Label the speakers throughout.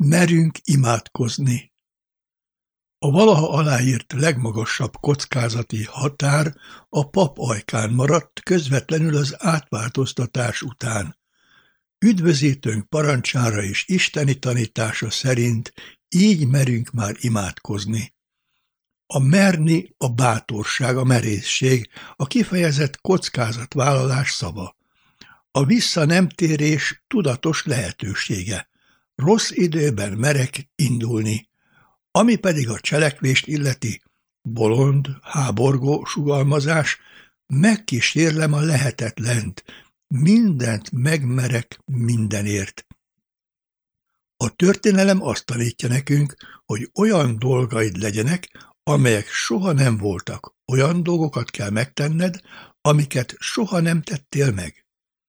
Speaker 1: Merünk imádkozni. A valaha aláírt legmagasabb kockázati határ a pap ajkán maradt közvetlenül az átváltoztatás után. Üdvözítőnk parancsára és isteni tanítása szerint így merünk már imádkozni. A merni a bátorság, a merészség, a kifejezett kockázatvállalás szava. A visszanemtérés tudatos lehetősége. Rossz időben merek indulni. Ami pedig a cselekvést illeti, bolond, háborgó sugalmazás, megkísérlem a lehetetlent, mindent megmerek mindenért. A történelem azt tanítja nekünk, hogy olyan dolgaid legyenek, amelyek soha nem voltak, olyan dolgokat kell megtenned, amiket soha nem tettél meg.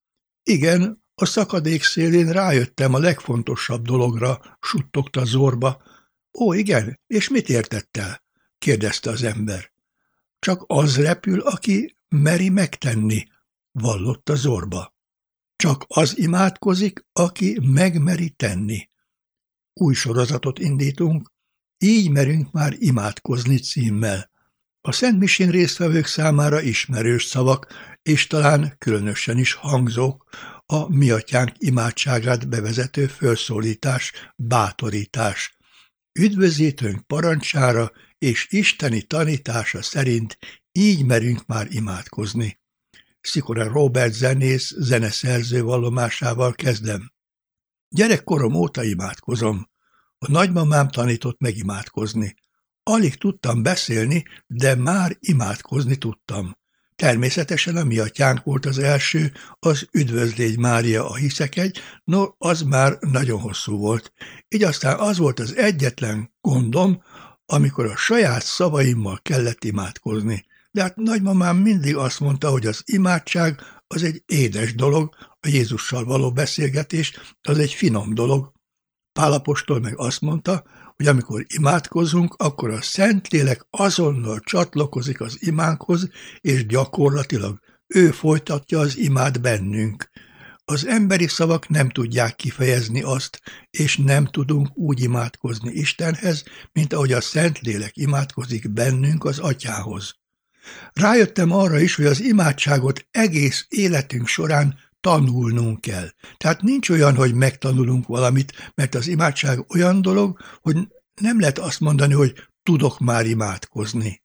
Speaker 1: Igen, a szakadék szélén rájöttem a legfontosabb dologra, suttogta Zorba. Ó, igen, és mit értettel? Kérdezte az ember. Csak az repül, aki meri megtenni, vallotta Zorba. Csak az imádkozik, aki megmeri tenni. Új sorozatot indítunk, így merünk már imádkozni címmel. A szentmisén résztvevők számára ismerős szavak, és talán különösen is hangzók, a Mi Atyánk imádságát bevezető felszólítás, bátorítás. Üdvözítőnk parancsára és isteni tanítása szerint így merünk már imádkozni. Szikora Robert zenész, zeneszerző vallomásával kezdem. Gyerekkorom óta imádkozom. A nagymamám tanított megimádkozni. Alig tudtam beszélni, de már imádkozni tudtam. Természetesen a Mi Atyánk volt az első, az Üdvözlégy Mária a Hiszekegy, no, az már nagyon hosszú volt. Így aztán az volt az egyetlen gondom, amikor a saját szavaimmal kellett imádkozni. De hát nagymamám mindig azt mondta, hogy az imádság az egy édes dolog, a Jézussal való beszélgetés az egy finom dolog. Pál apostol meg azt mondta, hogy amikor imádkozunk, akkor a Szentlélek azonnal csatlakozik az imánkhoz, és gyakorlatilag ő folytatja az imát bennünk. Az emberi szavak nem tudják kifejezni azt, és nem tudunk úgy imádkozni Istenhez, mint ahogy a Szentlélek imádkozik bennünk az Atyához. Rájöttem arra is, hogy az imádságot egész életünk során tanulnunk kell. Tehát nincs olyan, hogy megtanulunk valamit, mert az imádság olyan dolog, hogy nem lehet azt mondani, hogy tudok már imádkozni.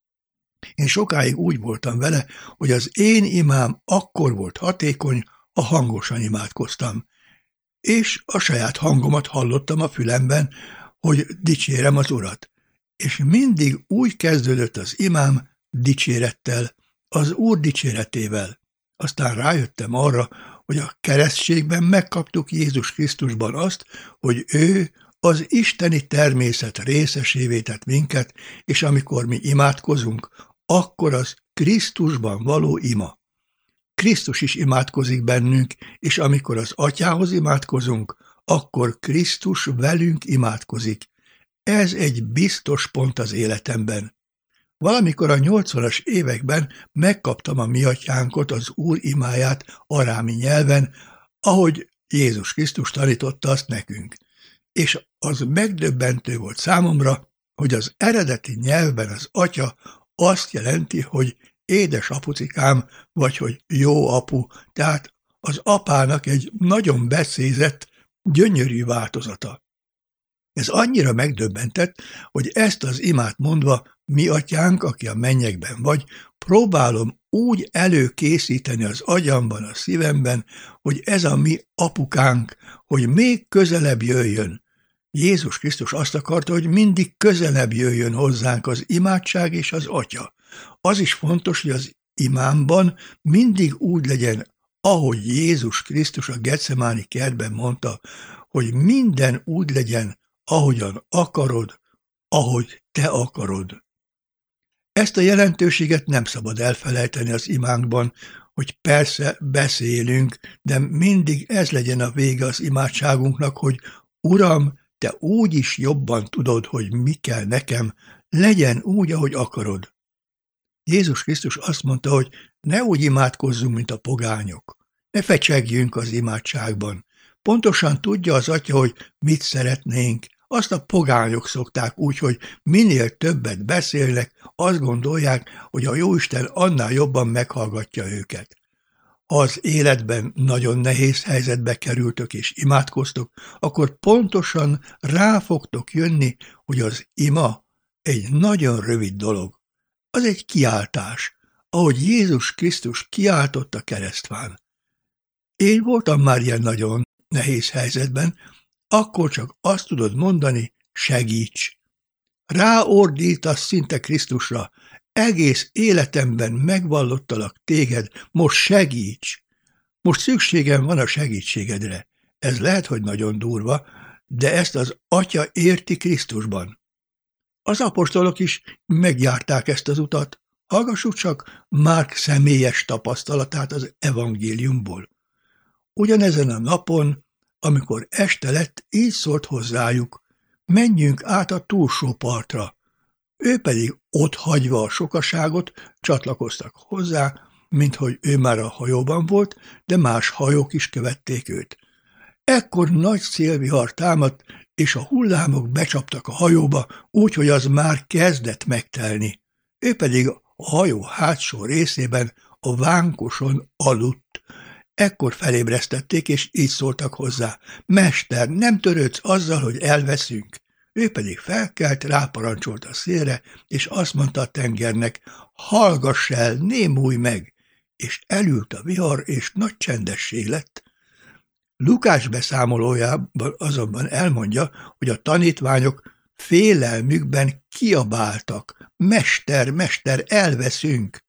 Speaker 1: Én sokáig úgy voltam vele, hogy az én imám akkor volt hatékony, ha hangosan imádkoztam. És a saját hangomat hallottam a fülemben, hogy dicsérem az Urat. És mindig úgy kezdődött az imám dicsérettel, az Úr dicséretével. Aztán rájöttem arra, hogy a keresztségben megkaptuk Jézus Krisztusban azt, hogy ő az isteni természet részesévé tett minket, és amikor mi imádkozunk, akkor az Krisztusban való ima. Krisztus is imádkozik bennünk, és amikor az Atyához imádkozunk, akkor Krisztus velünk imádkozik. Ez egy biztos pont az életemben. Valamikor a 80-as években megkaptam a Mi Atyánkot, az Úr imáját arámi nyelven, ahogy Jézus Krisztus tanította azt nekünk. És az megdöbbentő volt számomra, hogy az eredeti nyelvben az Atya azt jelenti, hogy édes apucikám, vagy hogy jó apu, tehát az apának egy nagyon beszézett, gyönyörű változata. Ez annyira megdöbbentett, hogy ezt az imát mondva, Mi Atyánk, aki a mennyekben vagy, próbálom úgy előkészíteni az agyamban, a szívemben, hogy ez a mi apukánk, hogy még közelebb jöjjön. Jézus Krisztus azt akarta, hogy mindig közelebb jöjjön hozzánk az imádság és az Atya. Az is fontos, hogy az imámban mindig úgy legyen, ahogy Jézus Krisztus a Getsemáni kertben mondta, hogy minden úgy legyen, ahogyan akarod, ahogy te akarod. Ezt a jelentőséget nem szabad elfelejteni az imánkban, hogy persze beszélünk, de mindig ez legyen a vége az imádságunknak, hogy Uram, te úgy is jobban tudod, hogy mi kell nekem, legyen úgy, ahogy akarod. Jézus Krisztus azt mondta, hogy ne úgy imádkozzunk, mint a pogányok. Ne fecsegjünk az imádságban. Pontosan tudja az Atya, hogy mit szeretnénk. Azt a pogányok szokták úgy, hogy minél többet beszélnek, azt gondolják, hogy a Jóisten annál jobban meghallgatja őket. Ha az életben nagyon nehéz helyzetbe kerültök és imádkoztok, akkor pontosan rá fogtok jönni, hogy az ima egy nagyon rövid dolog. Az egy kiáltás, ahogy Jézus Krisztus kiáltott a keresztfán. Én voltam már ilyen nagyon nehéz helyzetben, akkor csak azt tudod mondani, segíts. Ráordítasz szinte Krisztusra, egész életemben megvallottalak téged, most segíts. Most szükségem van a segítségedre. Ez lehet, hogy nagyon durva, de ezt az Atya érti Krisztusban. Az apostolok is megjárták ezt az utat. Hallgassuk csak Márk személyes tapasztalatát az evangéliumból. Ugyanezen a napon, amikor este lett, így szólt hozzájuk, menjünk át a túlsó partra. Ő pedig ott hagyva a sokaságot csatlakoztak hozzá, minthogy ő már a hajóban volt, de más hajók is követték őt. Ekkor nagy szélvihar támadt, és a hullámok becsaptak a hajóba, úgyhogy az már kezdett megtelni. Ő pedig a hajó hátsó részében a vánkoson aludt. Ekkor felébresztették, és így szóltak hozzá, Mester, nem törődsz azzal, hogy elveszünk? Ő pedig felkelt, ráparancsolt a szélre, és azt mondta a tengernek, hallgass el, némulj meg! És elült a vihar, és nagy csendesség lett. Lukács beszámolójában azonban elmondja, hogy a tanítványok félelmükben kiabáltak, Mester, Mester, elveszünk!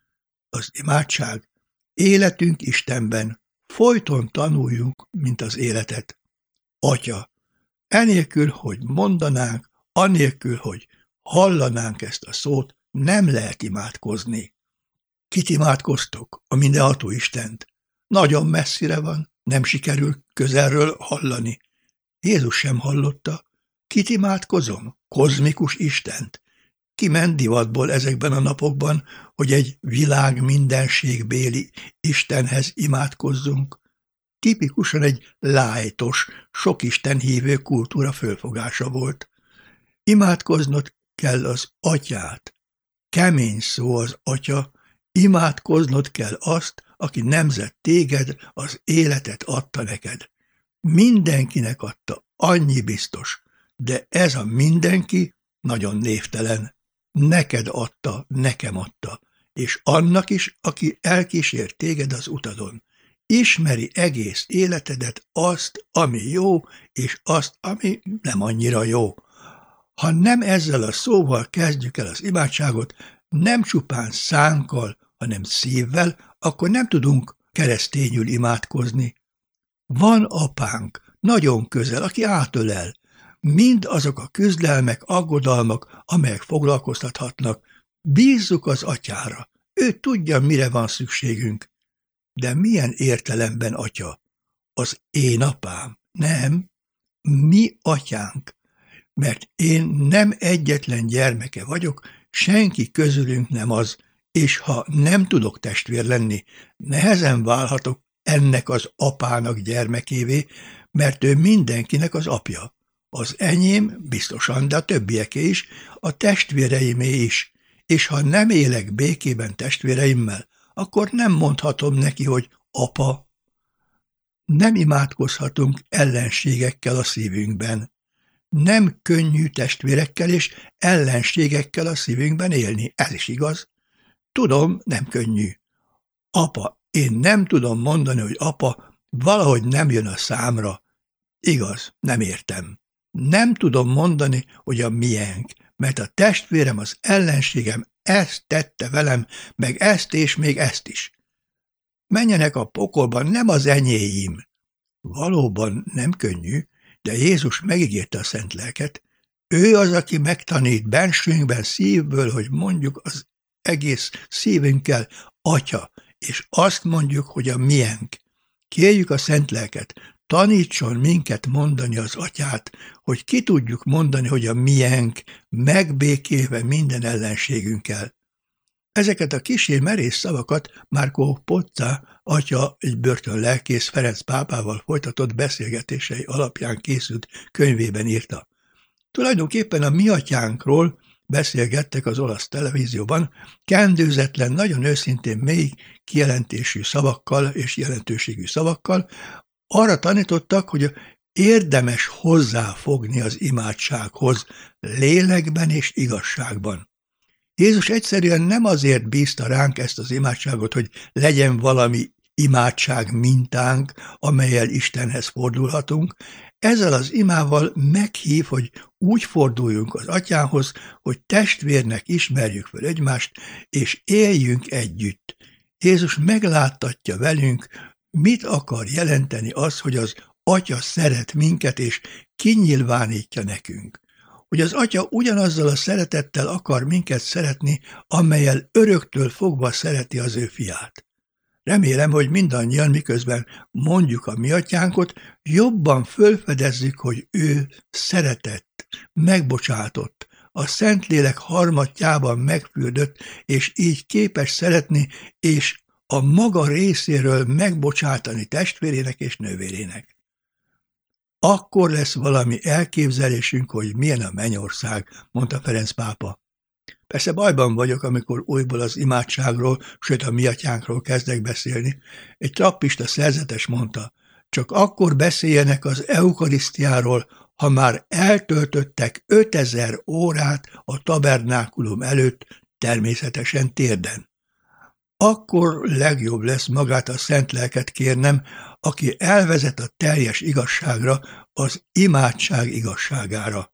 Speaker 1: Az imádság, életünk Istenben, folyton tanuljunk, mint az életet. Atya, enélkül, hogy mondanánk, anélkül, hogy hallanánk ezt a szót, nem lehet imádkozni. Kit imádkoztok? A mindenható Istent. Nagyon messzire van, nem sikerül közelről hallani. Jézus sem hallotta. Kit imádkozom? Kozmikus Istent. Kiment divatból ezekben a napokban, hogy egy világ mindenségbéli Istenhez imádkozzunk. Tipikusan egy lájtos, sok Isten hívő kultúra fölfogása volt. Imádkoznod kell az Atyát. Kemény szó az Atya, imádkoznod kell azt, aki nemzett téged, az életet adta neked. Mindenkinek adta, annyi biztos, de ez a mindenki nagyon névtelen. Neked adta, nekem adta, és annak is, aki elkísér téged az utadon. Ismeri egész életedet, azt, ami jó, és azt, ami nem annyira jó. Ha nem ezzel a szóval kezdjük el az imádságot, nem csupán szánkkal, hanem szívvel, akkor nem tudunk keresztényül imádkozni. Van apánk, nagyon közel, aki átölel. Mind azok a küzdelmek, aggodalmak, amelyek foglalkoztathatnak. Bízzuk az Atyára. Ő tudja, mire van szükségünk. De milyen értelemben Atya? Az én apám? Nem. Mi atyánk. Mert én nem egyetlen gyermeke vagyok, senki közülünk nem az, és ha nem tudok testvér lenni, nehezen válhatok ennek az apának gyermekévé, mert ő mindenkinek az apja. Az enyém biztosan, de a többieké is, a testvéreimé is, és ha nem élek békében testvéreimmel, akkor nem mondhatom neki, hogy apa. Nem imádkozhatunk ellenségekkel a szívünkben. Nem könnyű testvérekkel és ellenségekkel a szívünkben élni, ez is igaz. Tudom, nem könnyű. Apa, én nem tudom mondani, hogy apa, valahogy nem jön a számra. Igaz, nem értem. Nem tudom mondani, hogy a miénk, mert a testvérem, az ellenségem ezt tette velem, meg ezt és még ezt is. Menjenek a pokolban, nem az enyéim. Valóban nem könnyű, de Jézus megígérte a szent lelket. Ő az, aki megtanít bensőnkben szívből, hogy mondjuk az egész szívünkkel, Atya, és azt mondjuk, hogy a miénk. Kérjük a szent lelket, tanítson minket mondani az Atyát, hogy ki tudjuk mondani, hogy a miénk, megbékélve minden ellenségünkkel. Ezeket a kissé merész szavakat Marco Pozza atya, egy börtönlelkész, Ferenc pápával folytatott beszélgetései alapján készült könyvében írta. Tulajdonképpen a mi atyánkról beszélgettek az olasz televízióban, kendőzetlen, nagyon őszintén mély kijelentésű szavakkal és jelentőségű szavakkal. Arra tanítottak, hogy érdemes hozzáfogni az imádsághoz, lélekben és igazságban. Jézus egyszerűen nem azért bízta ránk ezt az imádságot, hogy legyen valami imádság mintánk, amellyel Istenhez fordulhatunk. Ezzel az imával meghív, hogy úgy forduljunk az Atyához, hogy testvérnek ismerjük fel egymást, és éljünk együtt. Jézus megláttatja velünk, mit akar jelenteni az, hogy az Atya szeret minket, és kinyilvánítja nekünk. Hogy az Atya ugyanazzal a szeretettel akar minket szeretni, amellyel öröktől fogva szereti az ő fiát. Remélem, hogy mindannyian, miközben mondjuk a mi atyánkot, jobban fölfedezzük, hogy ő szeretett, megbocsátott, a Szentlélek harmatjában megfürdött, és így képes szeretni, és a maga részéről megbocsátani testvérének és nővérének. Akkor lesz valami elképzelésünk, hogy milyen a mennyország, mondta Ferenc pápa. Persze bajban vagyok, amikor újból az imádságról, sőt a mi atyánkról kezdek beszélni. Egy trappista szerzetes mondta, csak akkor beszéljenek az eukarisztiáról, ha már eltöltöttek 5000 órát a tabernákulum előtt, természetesen térden. Akkor legjobb lesz magát a szent lelket kérnem, aki elvezet a teljes igazságra, az imádság igazságára.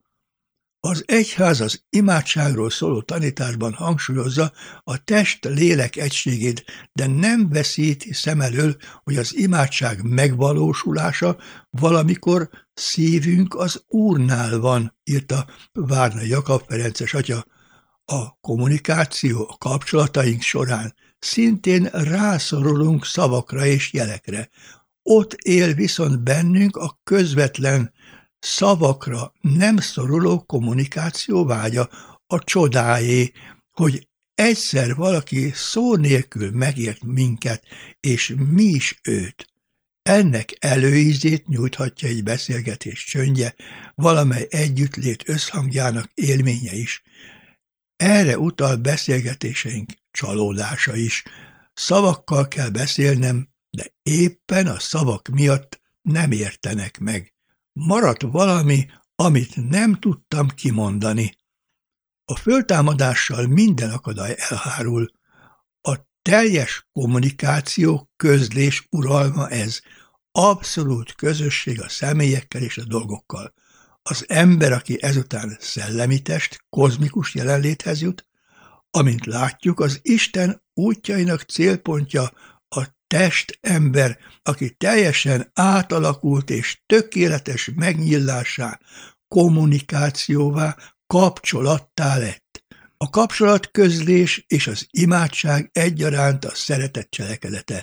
Speaker 1: Az egyház az imádságról szóló tanításban hangsúlyozza a test-lélek egységét, de nem veszíti szem elől, hogy az imádság megvalósulása valamikor szívünk az Úrnál van, írta Várna Jakab ferences atya. A kommunikáció, a kapcsolataink során szintén rászorulunk szavakra és jelekre. Ott él viszont bennünk a közvetlen, szavakra nem szoruló kommunikáció vágya, a csodáé, hogy egyszer valaki szó nélkül megért minket, és mi is őt. Ennek előízét nyújthatja egy beszélgetés csöndje, valamely együttlét összhangjának élménye is. Erre utal beszélgetéseink csalódása is. Szavakkal kell beszélnem, de éppen a szavak miatt nem értenek meg. Maradt valami, amit nem tudtam kimondani. A föltámadással minden akadály elhárul. A teljes kommunikáció, közlés uralma ez. Abszolút közösség a személyekkel és a dolgokkal. Az ember, aki ezután szellemi test, kozmikus jelenléthez jut, amint látjuk, az Isten útjainak célpontja a test-ember, aki teljesen átalakult és tökéletes megnyílásá, kommunikációvá, kapcsolattá lett. A kapcsolatközlés és az imádság egyaránt a szeretet cselekedete.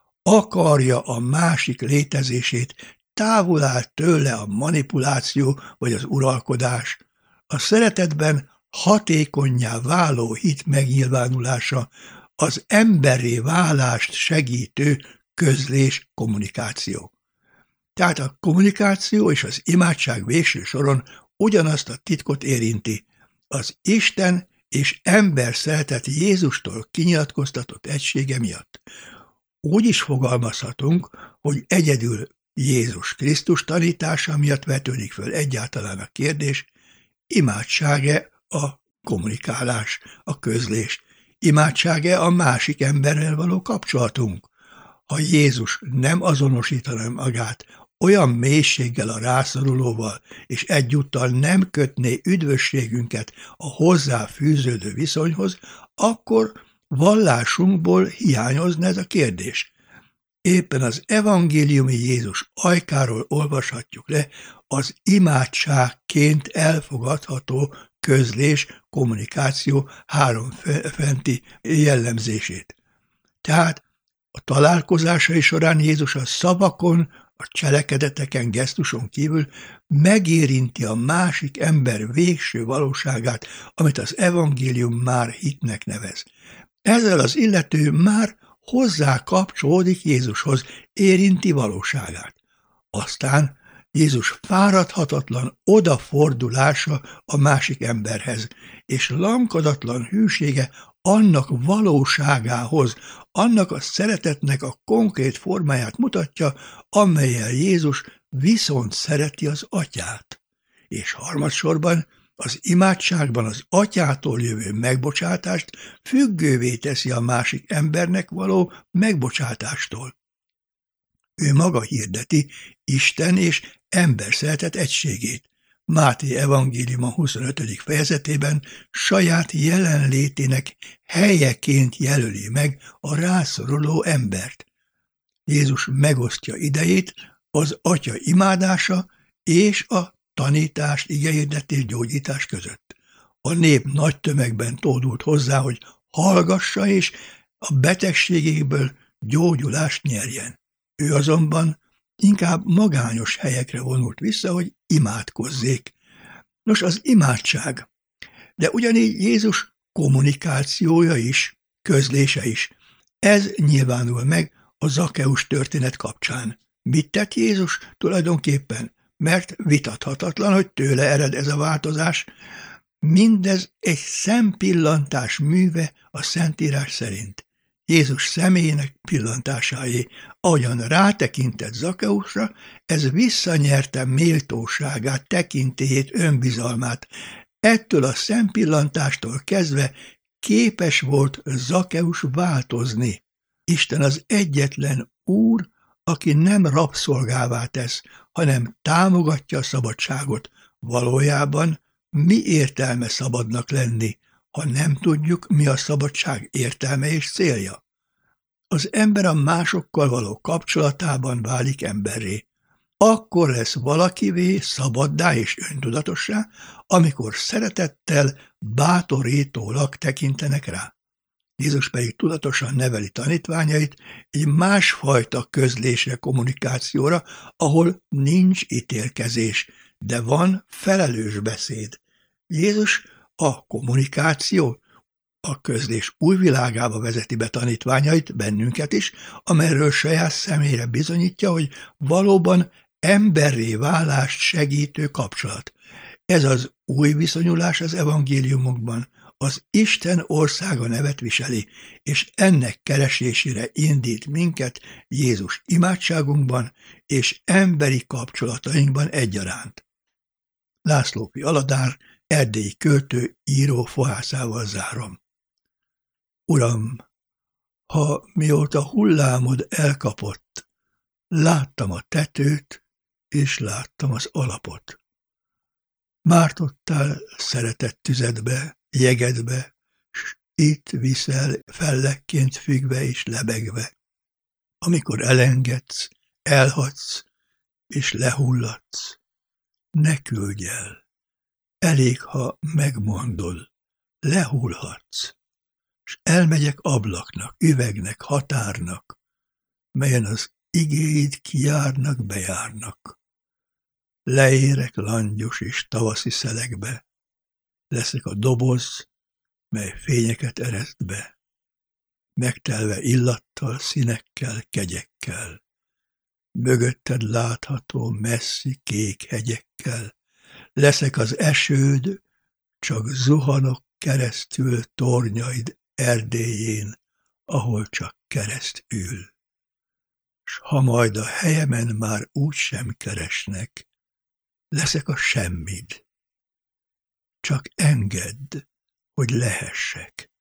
Speaker 1: Akarja a másik létezését, távol áll tőle a manipuláció vagy az uralkodás. A szeretetben hatékonnyá váló hit megnyilvánulása, az emberré válást segítő közlés, kommunikáció. Tehát a kommunikáció és az imádság végső soron ugyanazt a titkot érinti, az Isten és ember szeretet Jézustól kinyilatkoztatott egysége miatt. Úgy is fogalmazhatunk, hogy egyedül Jézus Krisztus tanítása miatt vetődik föl egyáltalán a kérdés, imádság-e a kommunikálás, a közlés, imádság-e a másik emberrel való kapcsolatunk? Ha Jézus nem azonosítaná magát olyan mélységgel a rászorulóval, és egyúttal nem kötné üdvösségünket a hozzá fűződő viszonyhoz, akkor vallásunkból hiányozna ez a kérdés. Éppen az evangéliumi Jézus ajkáról olvashatjuk le az imádságként elfogadható közlés, kommunikáció három fenti jellemzését. Tehát a találkozásai során Jézus a szavakon, a cselekedeteken, gesztuson kívül megérinti a másik ember végső valóságát, amit az evangélium már hitnek nevez. Ezzel az illető már hozzá kapcsolódik Jézushoz, érinti valóságát. Aztán Jézus fáradhatatlan odafordulása a másik emberhez, és lamkadatlan hűsége annak valóságához, annak a szeretetnek a konkrét formáját mutatja, amellyel Jézus viszont szereti az atyát. És harmadsorban az imádságban az atyától jövő megbocsátást függővé teszi a másik embernek való megbocsátástól. Ő maga hirdeti Isten és ember szeretet egységét. Máté evangéliuma 25. fejezetében saját jelenlétének helyeként jelöli meg a rászoruló embert. Jézus megosztja idejét az atya imádása és a tanítás, igehirdetés, gyógyítás között. A nép nagy tömegben tódult hozzá, hogy hallgassa és a betegségéből gyógyulást nyerjen. Ő azonban inkább magányos helyekre vonult vissza, hogy imádkozzék. Nos, az imádság, de ugyanígy Jézus kommunikációja is, közlése is. Ez nyilvánul meg a Zakkeus történet kapcsán. Mit tett Jézus tulajdonképpen? Mert vitathatatlan, hogy tőle ered ez a változás. Mindez egy szempillantás műve a Szentírás szerint. Jézus személyének pillantásáé, ahogyan rátekintett Zakkeusra, ez visszanyerte méltóságát, tekintélyét, önbizalmát. Ettől a szempillantástól kezdve képes volt Zakkeus változni. Isten az egyetlen Úr, aki nem rabszolgává tesz, hanem támogatja a szabadságot. Valójában mi értelme szabadnak lenni, ha nem tudjuk, mi a szabadság értelme és célja? Az ember a másokkal való kapcsolatában válik emberré. Akkor lesz valakivé szabaddá és öntudatossá, amikor szeretettel, bátorítólag tekintenek rá. Jézus pedig tudatosan neveli tanítványait egy másfajta közlésre, kommunikációra, ahol nincs ítélkezés, de van felelős beszéd. Jézus a kommunikáció, a közlés új világába vezeti be tanítványait, bennünket is, amelyről saját személyre bizonyítja, hogy valóban emberré válást segítő kapcsolat. Ez az új viszonyulás az evangéliumokban az Isten országa nevet viseli, és ennek keresésére indít minket Jézus imádságunkban és emberi kapcsolatainkban egyaránt. László P. Aladár, erdélyi költő, író fohászával zárom. Uram, ha mióta hullámod elkapott, láttam a tetőt, és láttam az alapot. Mártottál szeretett tüzedbe, jegedbe, s itt viszel fellekként függve és lebegve. Amikor elengedsz, elhagysz, és lehulladsz, ne küldj el. Elég, ha megmondod, lehullhatsz, s elmegyek ablaknak, üvegnek, határnak, melyen az igéid kijárnak, bejárnak. Leérek langyos és tavaszi szelekbe, leszek a doboz, mely fényeket ereszt be, megtelve illattal, színekkel, kegyekkel, mögötted látható messzi kék hegyekkel, leszek az esőd, csak zuhanok keresztül tornyaid erdélyén, ahol csak kereszt ül. S ha majd a helyemen már úgy sem keresnek, leszek a semmid. Csak engedd, hogy lehessek.